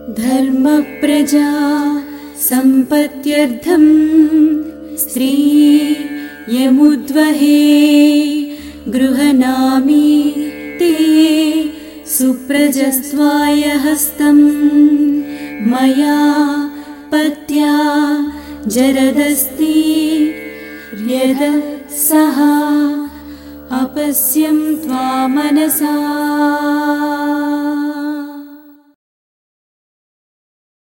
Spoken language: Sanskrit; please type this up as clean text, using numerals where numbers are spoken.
धर्मप्रजा सम्पत्त्यर्थं स्त्री यमुद्वहे गृहनामी ते सुप्रजस्त्वाय हस्तं मया पत्या जरदस्ति यद सः अपश्यं त्वा मनसा।